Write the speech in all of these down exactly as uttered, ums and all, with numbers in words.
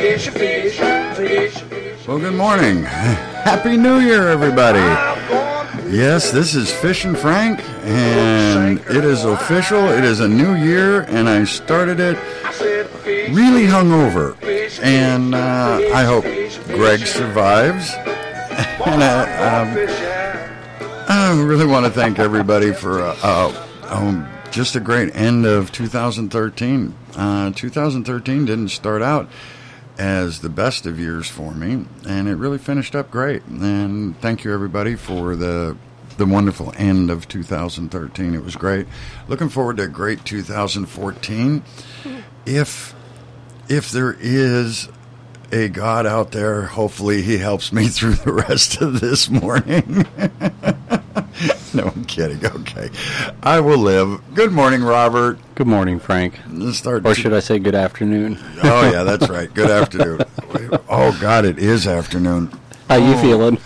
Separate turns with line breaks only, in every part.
fish, fish, fish.
Well, good morning. Happy New Year, everybody. Yes, this is Fishin' Frank, and it is official. It is a new year, and I started it really hungover. And uh, I hope Greg survives. And I, um, I really want to thank everybody for uh, uh, um, just a great end of two thousand thirteen. Uh, two thousand thirteen didn't start out as the best of years for me, and it really finished up great. And thank you, everybody, for the the wonderful end of two thousand thirteen. It was great. Looking forward to a great two thousand fourteen. If if there is a God out there, hopefully he helps me through the rest of this morning. No, I'm kidding. Okay. I will live. Good morning, Robert.
Good morning, Frank.
Let's start.
Or should I say good afternoon?
Oh, yeah, that's right. Good afternoon. Oh, God, it is afternoon.
How you
oh.
feeling?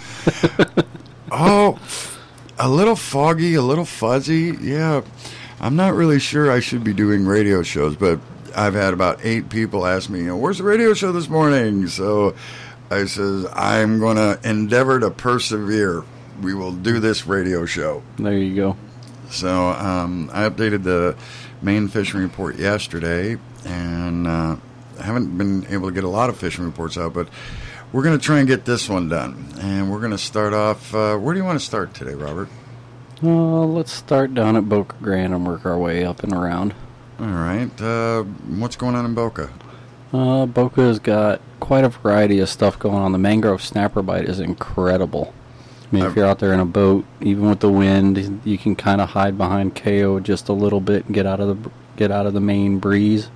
Oh, a little foggy, a little fuzzy. Yeah. I'm not really sure I should be doing radio shows, but I've had about eight people ask me, you know, where's the radio show this morning? So I says, I'm going to endeavor to persevere. We will do this radio show.
There you go.
So um, I updated the main fishing report yesterday, and uh, I haven't been able to get a lot of fishing reports out, but we're going to try and get this one done. And we're going to start off, uh, where do you want to start today, Robert?
Uh, let's start down at Boca Grande and work our way up and around.
All right. Uh, what's going on in Boca?
Uh, Boca's got quite a variety of stuff going on. The mangrove snapper bite is incredible. I mean, if you're out there in a boat, even with the wind, you can kind of hide behind K O just a little bit and get out of the get out of the main breeze,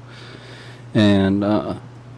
and uh,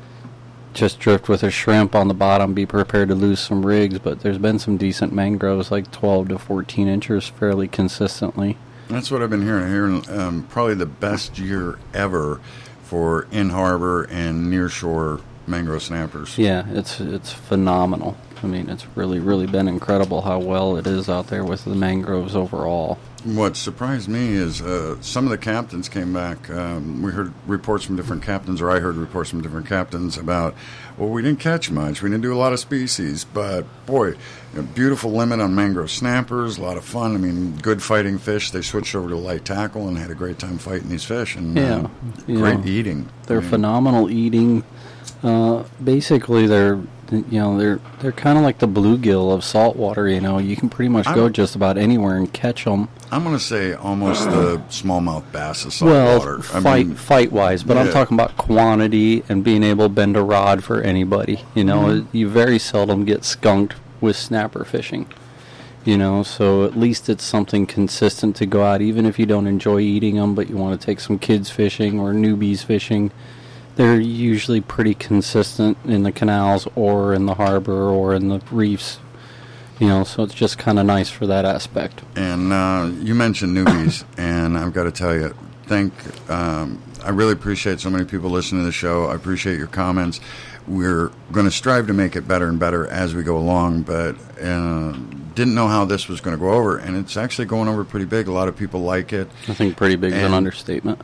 just drift with a shrimp on the bottom. Be prepared to lose some rigs, but there's been some decent mangroves, like twelve to fourteen inches, fairly consistently. That's
what I've been hearing. Hearing um, probably the best year ever for in harbor and near shore mangrove snappers.
Yeah, it's it's phenomenal. I mean, it's really, really been incredible how well it is out there with the mangroves overall.
What surprised me is uh, some of the captains came back. Um, we heard reports from different captains, or I heard reports from different captains about, well, we didn't catch much. We didn't do a lot of species. But, boy, you know, beautiful limit on mangrove snappers, a lot of fun. I mean, good fighting fish. They switched over to light tackle and had a great time fighting these fish. And
yeah,
uh, great know, eating.
They're
I mean,
phenomenal eating. Uh, basically, they're... You know, they're they're kind of like the bluegill of saltwater. You know, you can pretty much go just about anywhere and catch them.
I'm going to say almost the smallmouth bass of
well,
saltwater.
Well,
I
fight
mean,
fight wise, but yeah. I'm talking about quantity and being able to bend a rod for anybody. You know, mm-hmm. You very seldom get skunked with snapper fishing. You know, so at least it's something consistent to go out, even if you don't enjoy eating them, but you want to take some kids fishing or newbies fishing. They're usually pretty consistent in the canals or in the harbor or in the reefs, you know, so it's just kind of nice for that aspect.
And uh, you mentioned newbies, and I've got to tell you, thank, um, I really appreciate so many people listening to the show. I appreciate your comments. We're going to strive to make it better and better as we go along, but uh, didn't know how this was going to go over, and it's actually going over pretty big. A lot of people like it.
I think pretty big is an understatement.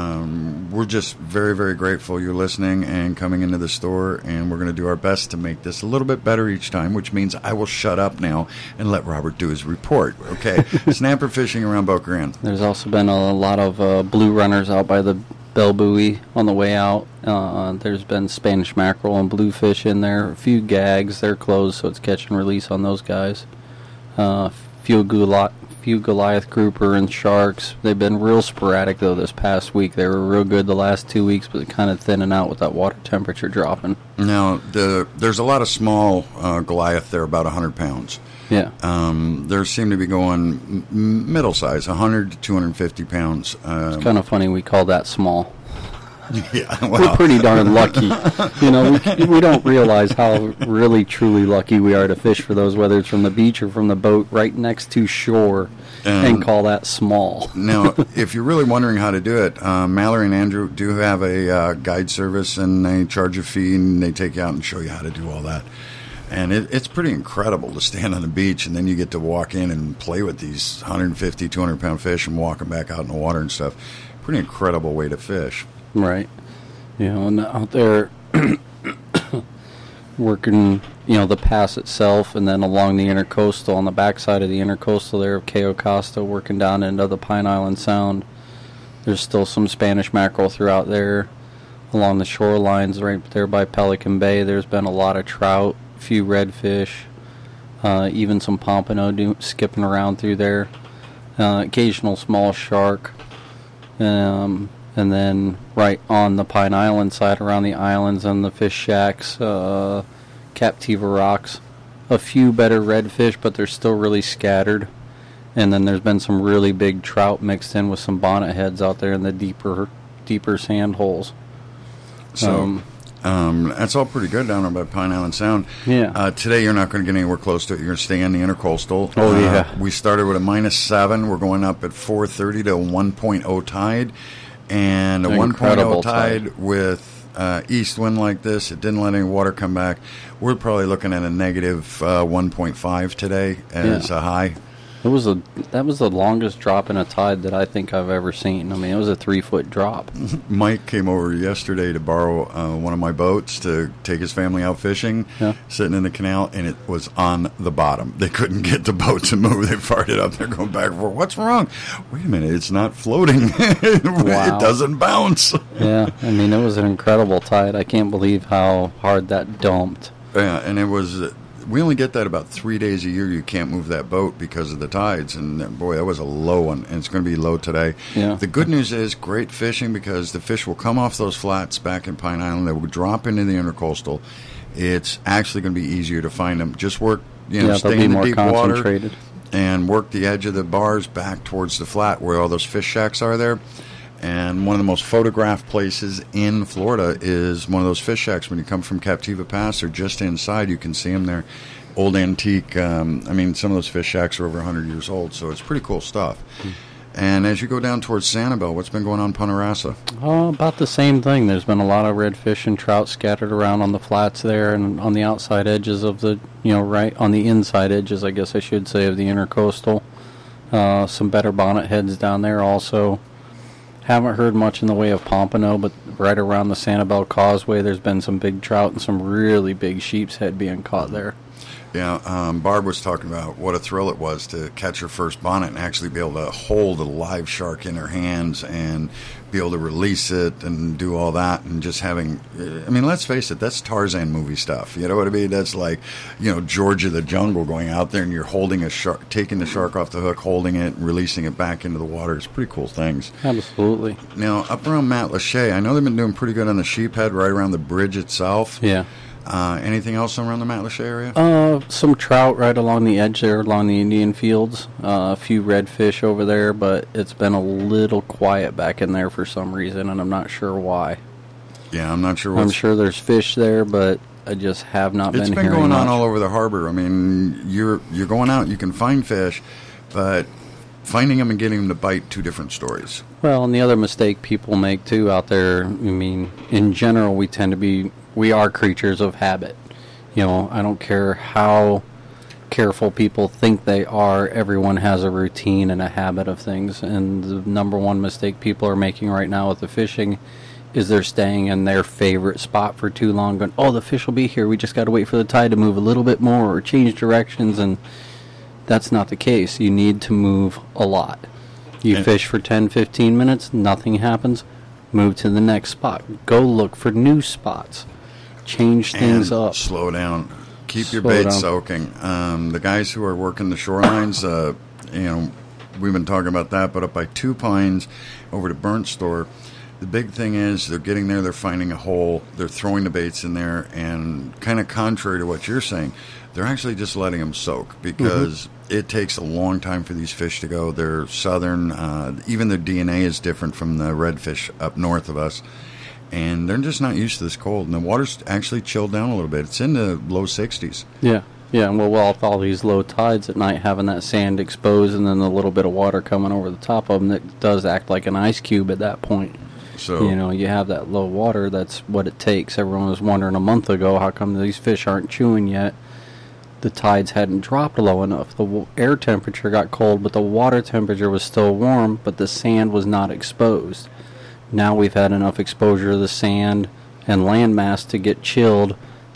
Um, we're just very, very grateful you're listening and coming into the store, and we're going to do our best to make this a little bit better each time, which means I will shut up now and let Robert do his report. Okay, snapper fishing around Boca Grande.
There's also been a lot of uh, blue runners out by the Bell Buoy on the way out. Uh, there's been Spanish mackerel and bluefish in there. A few gags. They're closed, so it's catch and release on those guys. Uh, few gula- few Goliath grouper and sharks. They've been real sporadic, though, this past week. They were real good the last two weeks, but kind of thinning out with that water temperature dropping.
Now, the there's a lot of small uh, Goliath there, about one hundred pounds.
Yeah.
Um, there seem to be going m- middle size, one hundred to two hundred fifty pounds. Um,
it's kind of funny we call that small.
Yeah, well.
We're pretty darn lucky. You know, we, we don't realize how really, truly lucky we are to fish for those, whether it's from the beach or from the boat right next to shore, um, and call that small.
Now, if you're really wondering how to do it, uh, Mallory and Andrew do have a uh, guide service, and they charge a fee, and they take you out and show you how to do all that. And it, it's pretty incredible to stand on the beach, and then you get to walk in and play with these one hundred fifty, two hundred pound fish and walk them back out in the water and stuff. Pretty incredible way to fish.
Right. You know, and out there, working, you know, the pass itself, and then along the intercoastal, on the backside of the intercoastal there of Cayo Costa, working down into the Pine Island Sound. There's still some Spanish mackerel throughout there. Along the shorelines right there by Pelican Bay, there's been a lot of trout, a few redfish, uh, even some pompano do- skipping around through there. Uh, occasional small shark. Um, and then right on the Pine Island side, around the islands and the fish shacks, uh, Captiva Rocks, a few better redfish, but they're still really scattered. And then there's been some really big trout mixed in with some bonnet heads out there in the deeper, deeper sand holes.
So
Um,
um, that's all pretty good down there by Pine Island Sound.
Yeah.
Uh, today you're not going to get anywhere close to it. You're going to stay in the intercoastal.
Oh,
uh,
yeah.
We started with a minus seven. We're going up at four thirty to a one point oh tide. And a one point oh
Incredible
tide,
tide.
with uh, east wind like this. It didn't let any water come back. We're probably looking at a negative uh, one point five today as
Yeah.
a high.
It was a that was the longest drop in a tide that I think I've ever seen. I mean, it was a three foot drop.
Mike came over yesterday to borrow uh, one of my boats to take his family out fishing,
Yeah.
sitting in the canal, and it was on the bottom. They couldn't get the boat to move. They fired it up. They're going back and forth. What's wrong? Wait a minute. It's not floating.
Wow.
It doesn't bounce.
Yeah, I mean, it was an incredible tide. I can't believe how hard that dumped.
Yeah, and it was... Uh, we only get that about three days a year. You can't move that boat because of the tides. And, uh, boy, that was a low one, and it's going to be low today.
Yeah.
The good news is great fishing, because the fish will come off those flats back in Pine Island. They will drop into the intercoastal. It's actually going to be easier to find them. Just work, you know,
Yeah,
stay
they'll be
in the
more
deep water
concentrated.
and work the edge of the bars back towards the flat where all those fish shacks are there. And one of the most photographed places in Florida is one of those fish shacks. When you come from Captiva Pass, or just inside, you can see them there. Old antique. Um, I mean, some of those fish shacks are over one hundred years old, so it's pretty cool stuff. Mm. And as you go down towards Sanibel, what's been going on in Punta Rassa?
Oh, about the same thing. There's been a lot of redfish and trout scattered around on the flats there, and on the outside edges of the, you know, right on the inside edges, I guess I should say, of the intercoastal. Uh, some better bonnet heads down there also. Haven't heard much in the way of pompano, but right around the Sanibel Causeway, there's been some big trout and some really big sheep's head being caught there.
Yeah, um, Barb was talking about what a thrill it was to catch her first bonnet and actually be able to hold a live shark in her hands and be able to release it and do all that, and just having, I mean, let's face it, that's Tarzan movie stuff. You know what I mean? That's like, you know, George of the Jungle, going out there and you're holding a shark, taking the shark off the hook, holding it, and releasing it back into the water. It's pretty cool things.
Absolutely.
Now, up around Matlacha, I know they've been doing pretty good on the sheephead right around the bridge itself.
Yeah.
Uh, anything else around the Matlacha area?
Uh, some trout right along the edge there, along the Indian fields. Uh, a few redfish over there, but it's been a little quiet back in there for some reason, and I'm not sure why.
Yeah, I'm not sure what's...
I'm sure there's fish there, but I just have not been
It's been
hearing
going on
much.
all over the harbor. I mean, you're you're going out, you can find fish, but finding them and getting them to bite, two different stories.
Well, and the other mistake people make, too, out there, I mean, in general, we tend to be... We are creatures of habit. You know, I don't care how careful people think they are, everyone has a routine and a habit of things. And the number one mistake people are making right now with the fishing is they're staying in their favorite spot for too long, going, oh, the fish will be here, we just got to wait for the tide to move a little bit more or change directions. And that's not the case. You need to move a lot. You
and
fish for ten, fifteen minutes, nothing happens, move to the next spot. Go look for new spots. Change things
and
up.
Slow down. Keep your
Slow
bait
down.
soaking. Um, the guys who are working the shorelines, uh, you know, we've been talking about that, but up by Two Pines over to Burnt Store, the big thing is they're getting there, they're finding a hole, they're throwing the baits in there, and kind of contrary to what you're saying, they're actually just letting them soak, because mm-hmm. it takes a long time for these fish to go. They're southern. Uh, even their D N A is different from the redfish up north of us. And they're just not used to this cold. And the water's actually chilled down a little bit. It's in the low sixties.
Yeah, yeah. And well, well, with all these low tides at night, having that sand exposed and then a little bit of water coming over the top of them, that does act like an ice cube at that point.
So
you know, you have that low water. That's what it takes. Everyone was wondering a month ago, how come these fish aren't chewing yet? The tides hadn't dropped low enough. The w- air temperature got cold, but the water temperature was still warm, but the sand was not exposed. Now we've had enough exposure to the sand and landmass to get chilled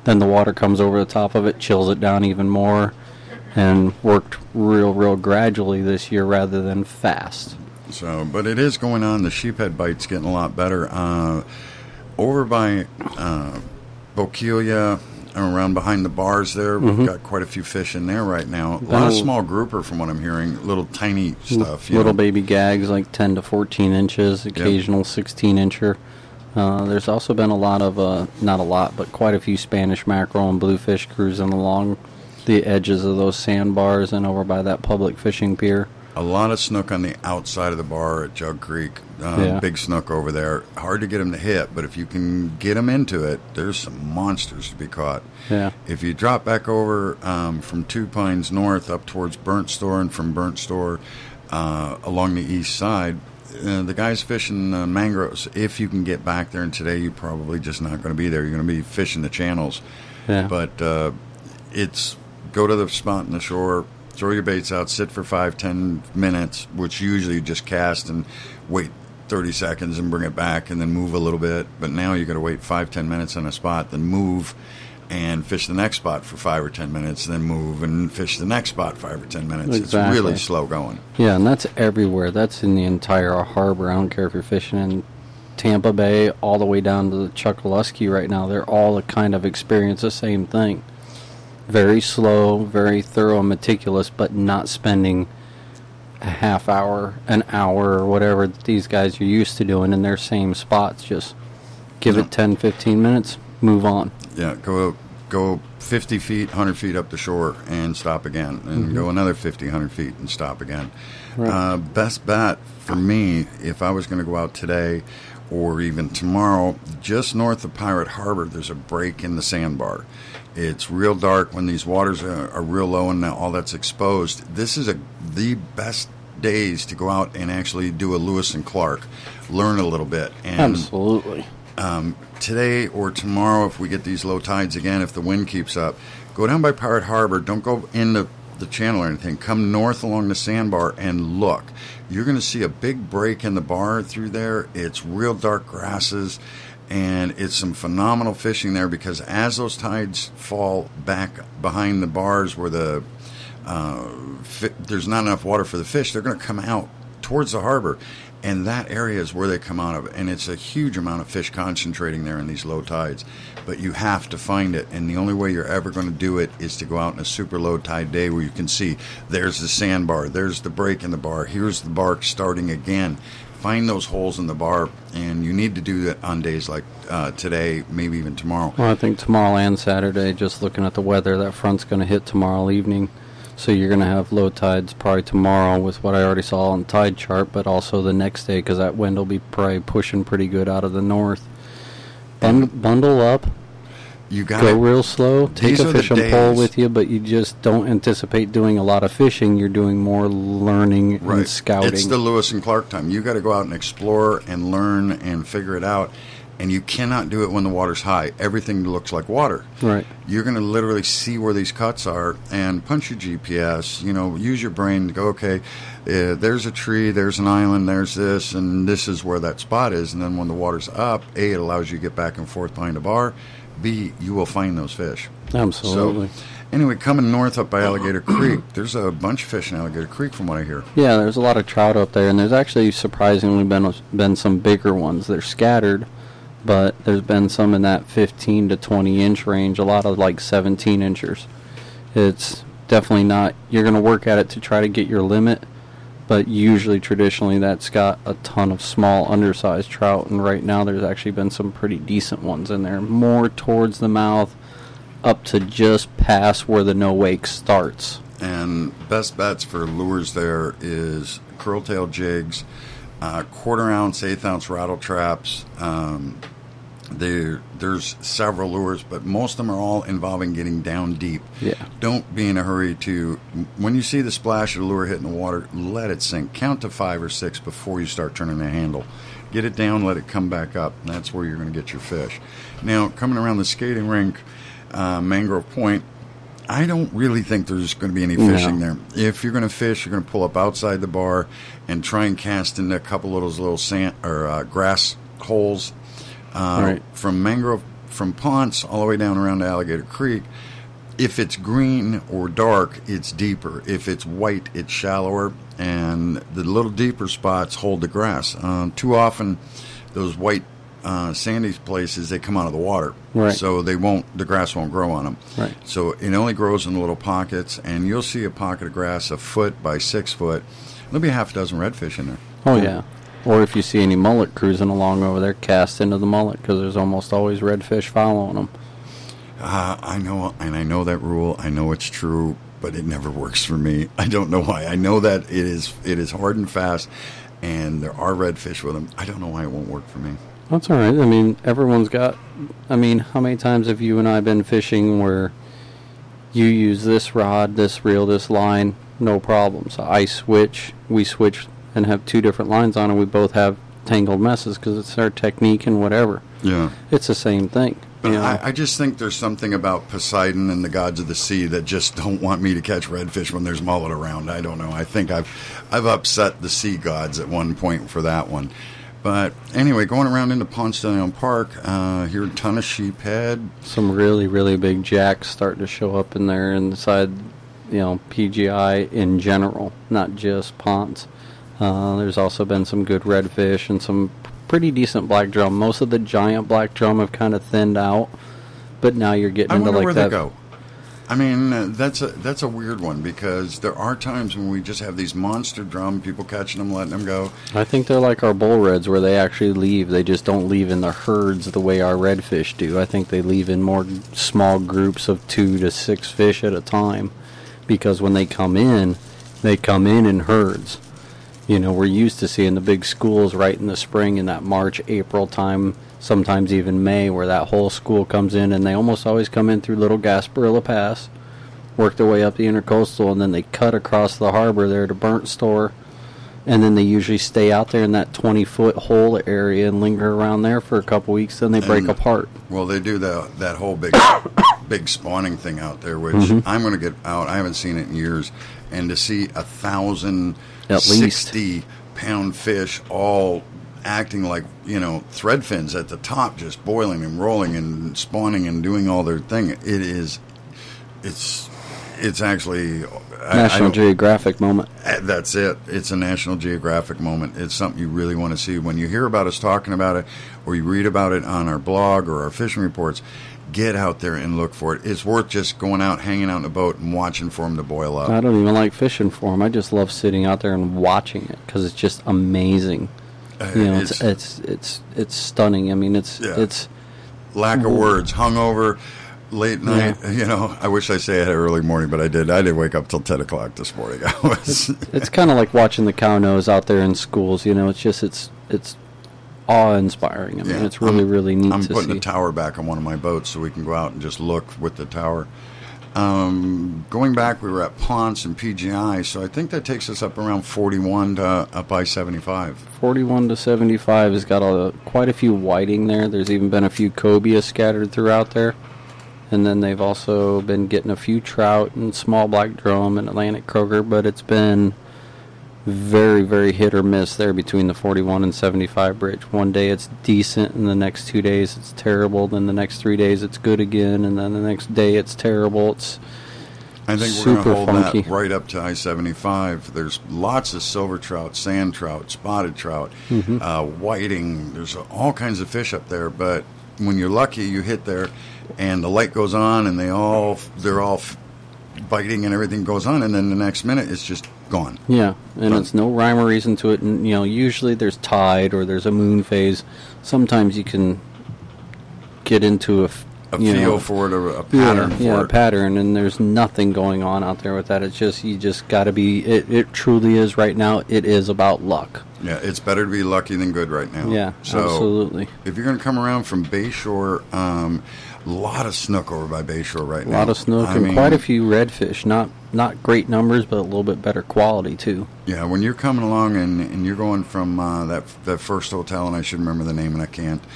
then the water comes over the top of it, chills it down even more, and worked real, real gradually this year rather than fast.
So, but it is going on. The sheephead bite's getting a lot better. Uh, over by uh, Bokeelia, around behind the bars there, we've mm-hmm. got quite a few fish in there right now. A lot of small grouper from what I'm hearing, little tiny stuff. You
little
know.
baby gags like ten to fourteen inches, occasional yep. sixteen incher. Uh, there's also been a lot of, uh, not a lot, but quite a few Spanish mackerel and bluefish cruising along the edges of those sandbars and over by that public fishing pier.
A lot of snook on the outside of the bar at Jug Creek. Um, yeah. Big snook over there. Hard to get them to hit, but if you can get them into it, there's some monsters to be caught.
Yeah.
If you drop back over um, from Two Pines North up towards Burnt Store and from Burnt Store uh, along the east side, uh, the guys fishing uh, mangroves, if you can get back there, and today you're probably just not going to be there. You're going to be fishing the channels.
Yeah.
But uh, it's go to the spot in the shore, throw your baits out, sit for five, ten minutes, which usually you just cast and wait thirty seconds and bring it back and then move a little bit. But now you got to wait five, ten minutes on a spot, then move and fish the next spot for five or ten minutes, then move and fish the next spot five or ten minutes.
Exactly.
It's really slow going.
Yeah, and that's everywhere. That's in the entire harbor. I don't care if you're fishing in Tampa Bay all the way down to the Chokoloskee right now. They're all kind of experience the same thing. Very slow, very thorough, meticulous, but not spending a half hour, an hour, or whatever that these guys are used to doing in their same spots. Just give yeah. it ten, fifteen minutes, move on.
Yeah, go go fifty feet, one hundred feet up the shore and stop again. And mm-hmm. go another fifty, one hundred feet and stop again. Right. Uh, best bet for me, if I was going to go out today or even tomorrow, just north of Pirate Harbor, there's a break in the sandbar. It's real dark when these waters are, are real low and all that's exposed. This is a the best days to go out and actually do a Lewis and Clark, learn a little bit. And,
Absolutely.
Um, today or tomorrow, if we get these low tides again, if the wind keeps up, go down by Pirate Harbor. Don't go in the, the channel or anything. Come north along the sandbar and look. You're going to see a big break in the bar through there. It's real dark grasses. And it's some phenomenal fishing there because as those tides fall back behind the bars where the uh, fi- there's not enough water for the fish, they're going to come out towards the harbor. And that area is where they come out of. And it's a huge amount of fish concentrating there in these low tides. But you have to find it. And the only way you're ever going to do it is to go out in a super low tide day where you can see there's the sandbar, there's the break in the bar, here's the bark starting again. Find those holes in the bar, and you need to do that on days like uh, today, maybe even tomorrow.
Well, I think tomorrow and Saturday, just looking at the weather, that front's going to hit tomorrow evening. So you're going to have low tides probably tomorrow with what I already saw on the tide chart, but also the next day because that wind will be probably pushing pretty good out of the north. Bund- bundle up.
You got
Go real slow. Take
These
a fishing
days.
pole with you, but you just don't anticipate doing a lot of fishing. You're doing more learning
right.
and scouting.
It's the Lewis and Clark time. You got to go out and explore and learn and figure it out. And you cannot do it when the water's high. Everything looks like water.
Right.
You're going to literally see where these cuts are and punch your G P S. You know, use your brain to go, okay, uh, there's a tree, there's an island, there's this, and this is where that spot is. And then when the water's up, A, it allows you to get back and forth behind the bar. B, you will find those fish.
Absolutely.
So, anyway, coming north up by Alligator Creek, there's a bunch of fish in Alligator Creek from what I hear.
Yeah, there's a lot of trout up there, and there's actually surprisingly been been some bigger ones. They're scattered, but there's been some in that fifteen to twenty inch range, a lot of like seventeen inchers. It's definitely not, you're going to work at it to try to get your limit, but usually traditionally that's got a ton of small undersized trout, and right now there's actually been some pretty decent ones in there, more towards the mouth up to just past where the no wake starts.
And best bets for lures there is curl-tail jigs, uh, quarter ounce, eighth ounce rattle traps. Um, there, there's several lures, but most of them are all involving getting down deep.
Yeah.
Don't be in a hurry to, when you see the splash of the lure hitting the water, let it sink. Count to five or six before you start turning the handle. Get it down, let it come back up, and that's where you're going to get your fish. Now, coming around the skating rink, uh, Mangrove Point, I don't really think there's going to be any fishing no. there. If you're going to fish, you're going to pull up outside the bar and try and cast into a couple of those little sand or uh, grass holes. Uh,
right.
From Mangrove from Ponce all the way down around to Alligator Creek, if it's green or dark, it's deeper. If it's white, it's shallower, and the little deeper spots hold the grass. Uh, too often, those white uh, sandy places, they come out of the water,
right.
so they won't. The grass won't grow on them.
Right.
So it only grows in the little pockets, and you'll see a pocket of grass a foot by six foot. There'll be a half a dozen redfish in there.
Oh yeah. Or if you see any mullet cruising along over there, cast into the mullet because there's almost always redfish following them.
Uh, I know, and I know that rule. I know it's true, but it never works for me. I don't know why. I know that it is it is hard and fast, and there are redfish with them. I don't know why it won't work for me.
That's all right. I mean, everyone's got... I mean, how many times have you and I been fishing where you use this rod, this reel, this line, no problem. So I switch, we switch and have two different lines on, and we both have tangled messes because it's our technique and whatever.
Yeah.
It's the same thing.
But
you know?
I, I just think there's something about Poseidon and the gods of the sea that just don't want me to catch redfish when there's mullet around. I don't know. I think I've I've upset the sea gods at one point for that one. But anyway, going around into Ponce de Leon Park, uh, here a ton of sheephead.
Some really, really big jacks starting to show up in there inside, you know, P G I in general, not just Ponce. Uh, there's also been some good redfish and some pretty decent black drum. Most of the giant black drum have kind of thinned out, but now you're getting
I
into
wonder
like
where
that.
they go. I mean, uh, that's a that's a weird one because there are times when we just have these monster drum, people catching them, letting them go.
I think they're like our bull reds where they actually leave. They just don't leave in the herds the way our redfish do. I think they leave in more small groups of two to six fish at a time because when they come in, they come in in herds. You know, we're used to seeing the big schools right in the spring in that March, April time, sometimes even May, where that whole school comes in, and they almost always come in through Little Gasparilla Pass, work their way up the intercoastal, and then they cut across the harbor there to Burnt Store, and then they usually stay out there in that twenty-foot hole area and linger around there for a couple weeks, then they break
And,
apart.
Well, they do the, that whole big big spawning thing out there, which
Mhm.
I'm going to get out. I haven't seen it in years. And to see a thousand,
At least.
sixty-pound fish all acting like, you know, thread fins at the top, just boiling and rolling and spawning and doing all their thing. It is, it's, it's actually... I- I
National
don't-
Geographic moment.
Uh, That's it. It's a National Geographic moment. It's something you really want to see. When you hear about us talking about it, or you read about it on our blog or our fishing reports, get out there and look for it. It's worth just going out, hanging out in a boat, and watching for them to boil up.
I don't even like fishing for them. I just love sitting out there and watching it because it's just amazing.
Uh,
You know, it's it's it's it's stunning. I mean, it's
Yeah.
it's
Lack of words, hungover, late night. You know, I wish I say I had early morning, but I did. I didn't wake up till ten o'clock this morning. I was.
it's kind of like watching the cow nose out there in schools. You know, it's just it's it's awe inspiring. I mean,
Yeah,
it's really
I'm-
really neat
I'm
to
putting
see.
a tower back on one of my boats so we can go out and just look with the tower. Um, going back, we were at Ponce and P G I, so I think that takes us up around forty-one to up I seventy-five.
forty-one to seventy-five has got a, quite a few whiting there. There's even been a few cobia scattered throughout there. And then they've also been getting a few trout and small black drum and Atlantic croaker, but it's been very, very hit or miss there between the forty-one and seventy-five bridge. One day it's decent, and the next two days it's terrible. Then the next three days it's good again, and then the next day it's terrible. It's
I think we're
super
going to hold
funky.
that right up to I seventy-five. There's lots of silver trout, sand trout, spotted trout,
Mhm.
uh, whiting. There's all kinds of fish up there, but when you're lucky, you hit there, and the light goes on, and they all they're all f- biting, and everything goes on, and then the next minute it's just gone.
Yeah, and
But-
it's no rhyme or reason to it. And you know, usually there's tide or there's a moon phase. Sometimes you can get into a, f-
A
you
feel
know,
for it, a, a
yeah,
pattern
yeah,
for
a
it.
pattern, and there's nothing going on out there with that. It's just you just got to be. It, it truly is right now. It is about luck.
Yeah, it's better to be lucky than good right now.
Yeah,
so
absolutely.
if you're going to come around from Bayshore, um, a lot of snook over by Bayshore right
A
now.
lot of snook
I
and
mean,
quite a few redfish. Not not great numbers, but a little bit better quality too.
Yeah, when you're coming along and, and you're going from uh, that that first hotel, and I should remember the name and I can't,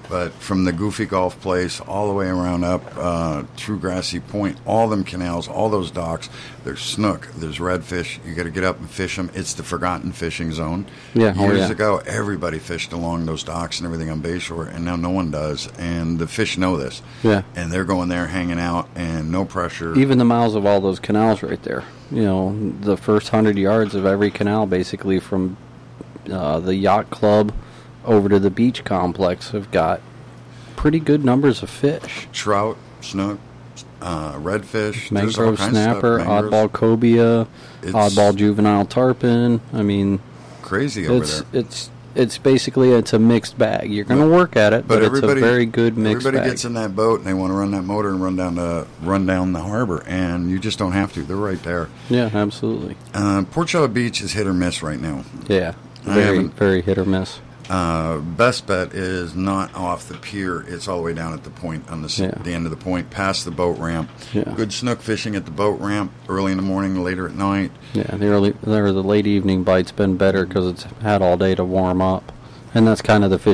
But from the Goofy Golf Place all the way around up uh, through Grassy Point, all them canals, all those docks, there's snook, there's redfish. You got to get up and fish them. It's the forgotten fishing zone.
Yeah, oh,
Years
yeah.
ago, everybody fished along those docks and everything on Bayshore, and now no one does. And the fish know this.
Yeah.
And they're going there, hanging out, and no pressure.
Even the mouths of all those canals right there. You know, the first hundred yards of every canal, basically from uh, the yacht club over to the beach complex, have got pretty good numbers of fish.
Trout, snook, uh, redfish, there's all
Mangrove
kinds of stuff.
snapper,
Mangroves.
oddball cobia,
It's
oddball juvenile tarpon. I mean,
crazy over
it's
there.
it's it's basically it's a mixed bag. You're going to work at it, but, it's a very good mixed
everybody
bag.
gets in that boat and they want to run that motor and run down the run down the harbor, and you just don't have to. They're right there.
Yeah, absolutely.
Uh, Portola Beach is hit or miss right now.
Yeah,
I
very
haven't-
very hit or miss.
Uh, best bet is not off the pier. It's all the way down at the point on the, s
Yeah.
the end of the point, past the boat ramp.
Yeah.
Good snook fishing at the boat ramp early in the morning, later at night.
Yeah, the early or the late evening bite's been better because it's had all day to warm up, and that's kind of the